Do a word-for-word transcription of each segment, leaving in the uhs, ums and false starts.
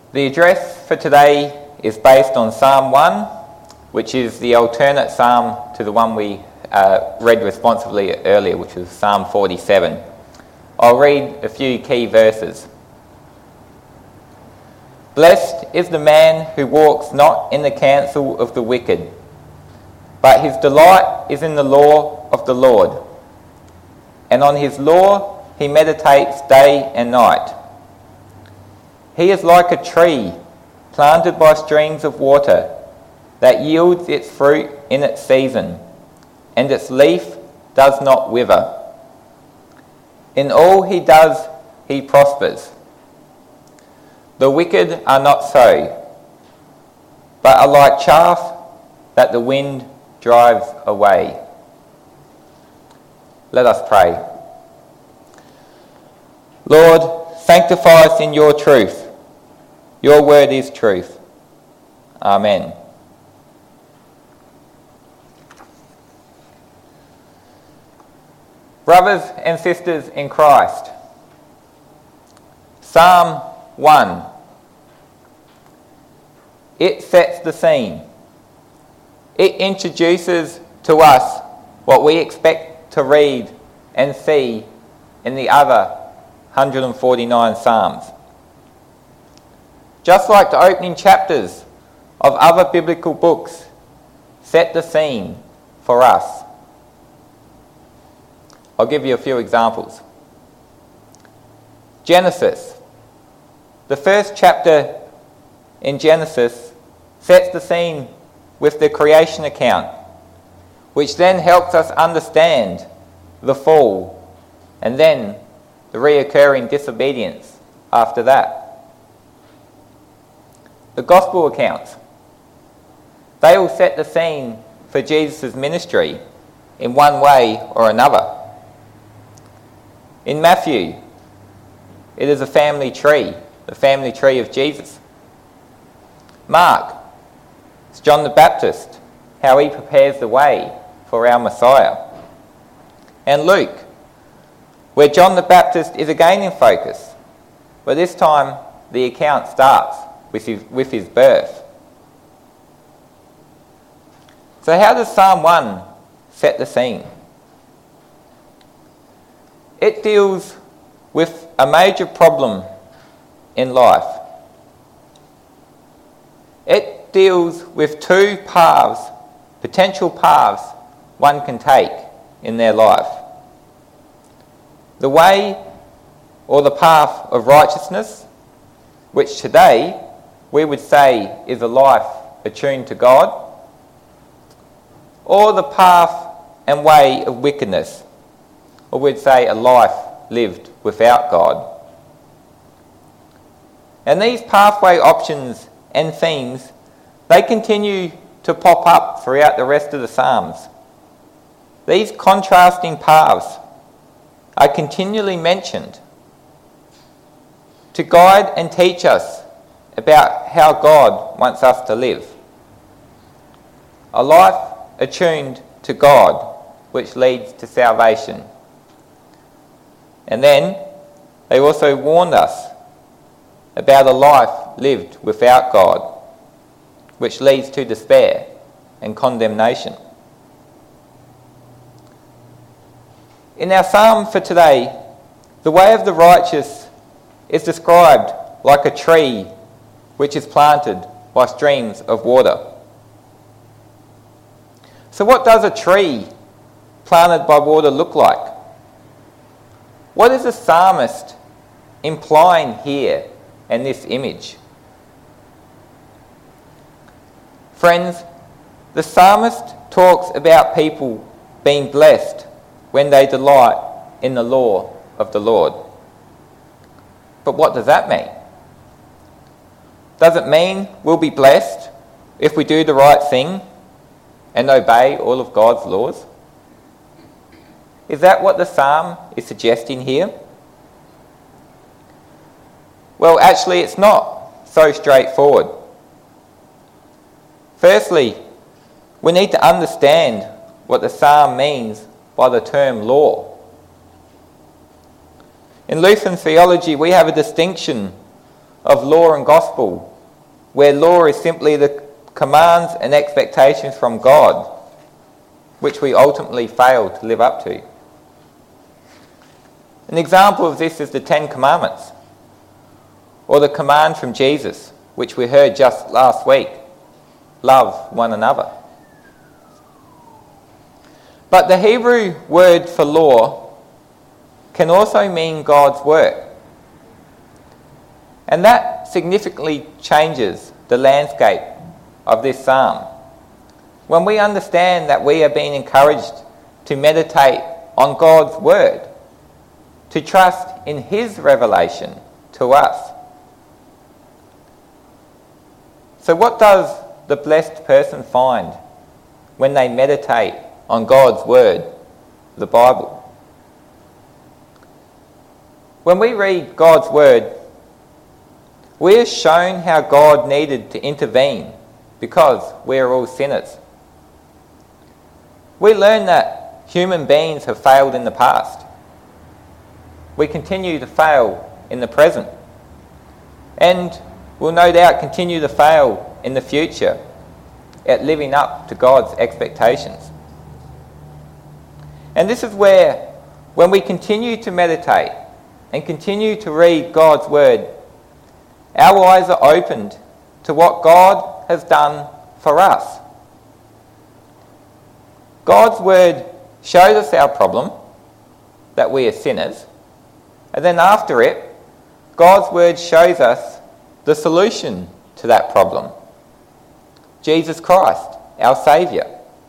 The address for today is based on Psalm one, which is the alternate psalm to the one we uh, read responsively earlier, which was Psalm forty-seven. I'll read a few key verses. Blessed is the man who walks not in the counsel of the wicked, but his delight is in the law of the Lord, and on his law he meditates day and night. He is like a tree planted by streams of water that yields its fruit in its season, and its leaf does not wither. In all he does, he prospers. The wicked are not so, but are like chaff that the wind drives away. Let us pray. Lord, sanctify us in your truth. Your word is truth. Amen. Brothers and sisters in Christ, Psalm one. It sets the scene. It introduces to us what we expect to read and see in the other one hundred forty-nine Psalms. Just like the opening chapters of other biblical books set the scene for us. I'll give you a few examples. Genesis. The first chapter in Genesis sets the scene with the creation account, which then helps us understand the fall and then the reoccurring disobedience after that. The Gospel accounts. They all set the scene for Jesus' ministry in one way or another. In Matthew, it is a family tree, the family tree of Jesus. Mark, it's John the Baptist, how he prepares the way for our Messiah. And Luke, where John the Baptist is again in focus, but this time the account starts with his, with his birth. So how does Psalm one set the scene? It deals with a major problem in life. It deals with two paths, potential paths one can take in their life. The way or the path of righteousness, which today we would say is a life attuned to God, or the path and way of wickedness, or we'd say a life lived without God. And these pathway options and themes, they continue to pop up throughout the rest of the Psalms. These contrasting paths are continually mentioned to guide and teach us about how God wants us to live. A life attuned to God, which leads to salvation. And then they also warned us about a life lived without God, which leads to despair and condemnation. In our psalm for today, the way of the righteous is described like a tree which is planted by streams of water. So what does a tree planted by water look like? What is the psalmist implying here in this image? Friends, the psalmist talks about people being blessed when they delight in the law of the Lord. But what does that mean? Does it mean we'll be blessed if we do the right thing and obey all of God's laws? Is that what the psalm is suggesting here? Well, actually, it's not so straightforward. Firstly, we need to understand what the psalm means by the term law. In Lutheran theology, we have a distinction of law and gospel, where law is simply the commands and expectations from God, which we ultimately fail to live up to. An example of this is the Ten Commandments, or the command from Jesus, which we heard just last week, love one another. But the Hebrew word for law can also mean God's work. And that significantly changes the landscape of this psalm. When we understand that we are being encouraged to meditate on God's word, to trust in his revelation to us. So what does the blessed person find when they meditate on God's word, the Bible? When we read God's word, we are shown how God needed to intervene because we are all sinners. We learn that human beings have failed in the past. We continue to fail in the present, and will no doubt continue to fail in the future at living up to God's expectations. And this is where, when we continue to meditate and continue to read God's word, our eyes are opened to what God has done for us. God's word shows us our problem, that we are sinners, and then after it, God's word shows us the solution to that problem. Jesus Christ, our Saviour.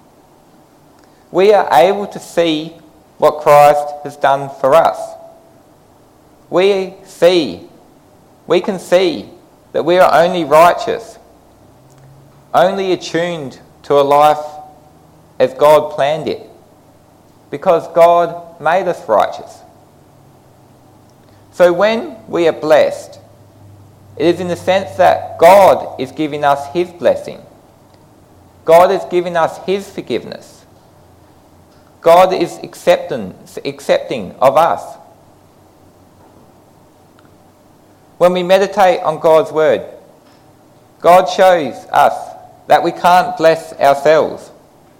We are able to see what Christ has done for us. We see, we can see that we are only righteous, only attuned to a life as God planned it, because God made us righteous. So when we are blessed, it is in the sense that God is giving us his blessing. God is giving us his forgiveness. God is accepting, accepting of us. When we meditate on God's word, God shows us that we can't bless ourselves.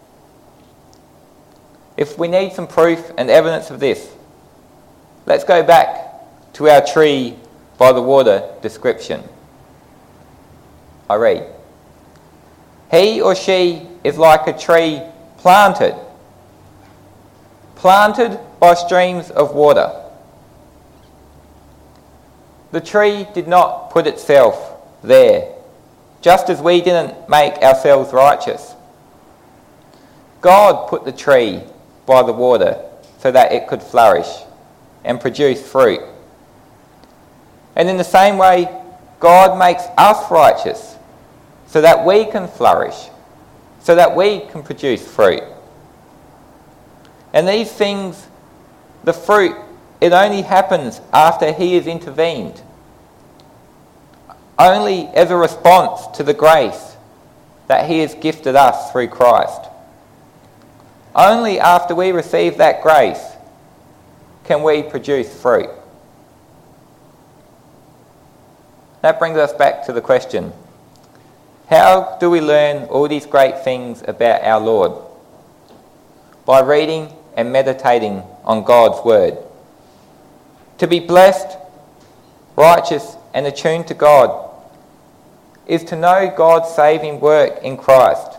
If we need some proof and evidence of this, let's go back to our tree by the water description. I read, "He or she is like a tree planted, planted by streams of water." The tree did not put itself there, just as we didn't make ourselves righteous. God put the tree by the water so that it could flourish and produce fruit. And in the same way, God makes us righteous so that we can flourish, so that we can produce fruit. And these things, the fruit, it only happens after he has intervened. Only as a response to the grace that he has gifted us through Christ. Only after we receive that grace can we produce fruit. That brings us back to the question, how do we learn all these great things about our Lord? By reading and meditating on God's word. To be blessed, righteous, and attuned to God is to know God's saving work in Christ.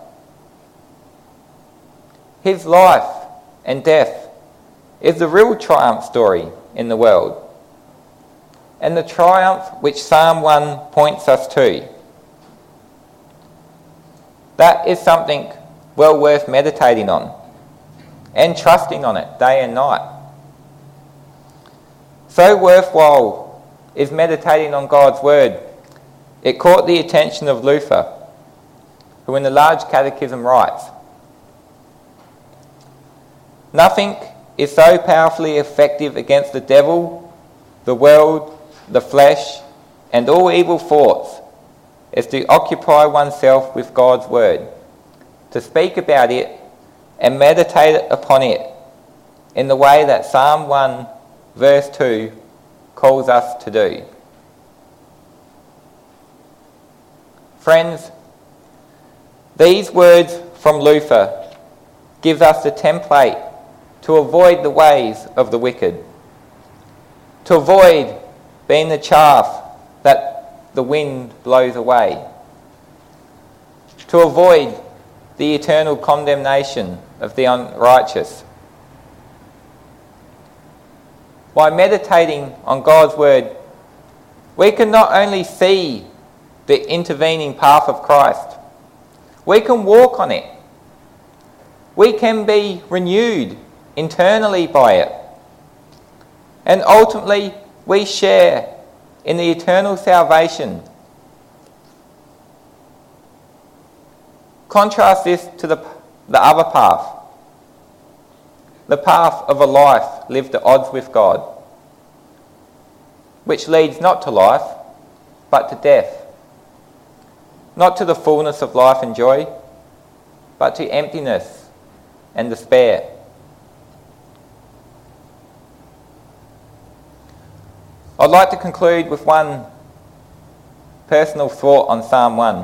His life and death is the real triumph story in the world, and the triumph which Psalm one points us to. That is something well worth meditating on and trusting on it day and night. So worthwhile is meditating on God's word, it caught the attention of Luther, who in the Large Catechism writes, "Nothing is so powerfully effective against the devil, the world, the flesh, and all evil thoughts as to occupy oneself with God's word, to speak about it and meditate upon it in the way that Psalm one verse two calls us to do." Friends, these words from Luther give us the template to avoid the ways of the wicked, to avoid being the chaff that the wind blows away, to avoid the eternal condemnation of the unrighteous. By meditating on God's word, we can not only see the intervening path of Christ, we can walk on it. We can be renewed internally by it. And ultimately, we share in the eternal salvation. Contrast this to the, the other path, the path of a life lived at odds with God, which leads not to life, but to death. Not to the fullness of life and joy, but to emptiness and despair. I'd like to conclude with one personal thought on Psalm one.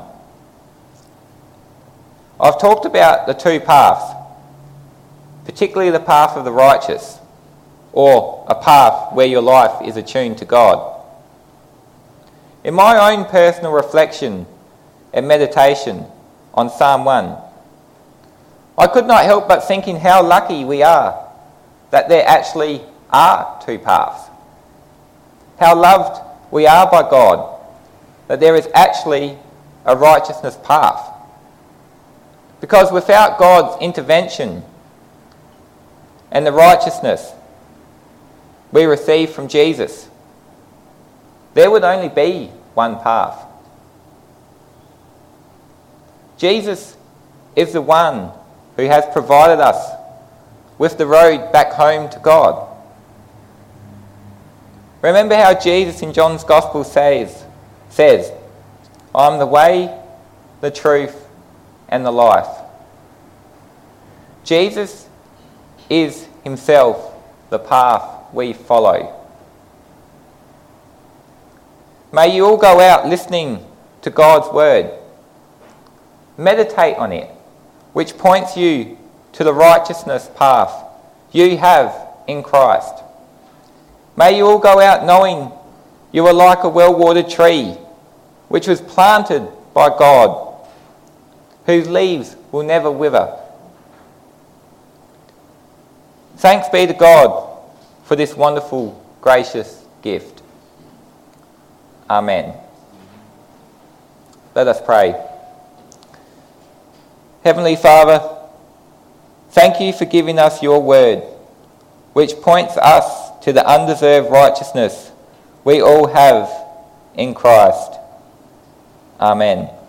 I've talked about the two paths, particularly the path of the righteous, or a path where your life is attuned to God. In my own personal reflection and meditation on Psalm one, I could not help but thinking how lucky we are that there actually are two paths. How loved we are by God that there is actually a righteousness path. Because without God's intervention and the righteousness we receive from Jesus, there would only be one path. Jesus is the one who has provided us with the road back home to God. Remember how Jesus in John's Gospel says, says, I am the way, the truth, and the life. Jesus is himself the path we follow. May you all go out listening to God's word. Meditate on it, which points you to the righteousness path you have in Christ. May you all go out knowing you are like a well-watered tree, which was planted by God, whose leaves will never wither. Thanks be to God for this wonderful, gracious gift. Amen. Let us pray. Heavenly Father, thank you for giving us your word, which points us to the undeserved righteousness we all have in Christ. Amen.